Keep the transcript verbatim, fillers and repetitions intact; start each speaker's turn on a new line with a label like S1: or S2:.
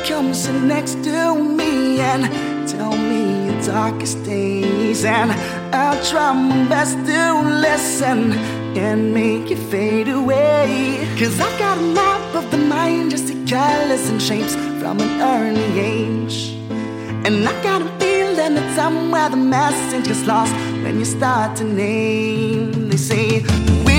S1: come sit next to me and tell me your darkest days, and I'll try my best to listen and make it fade away. Cause I've got a map of the mind, just see colors and shapes from an early age. And I got a feeling that somewhere the message gets lost when you start to name. They say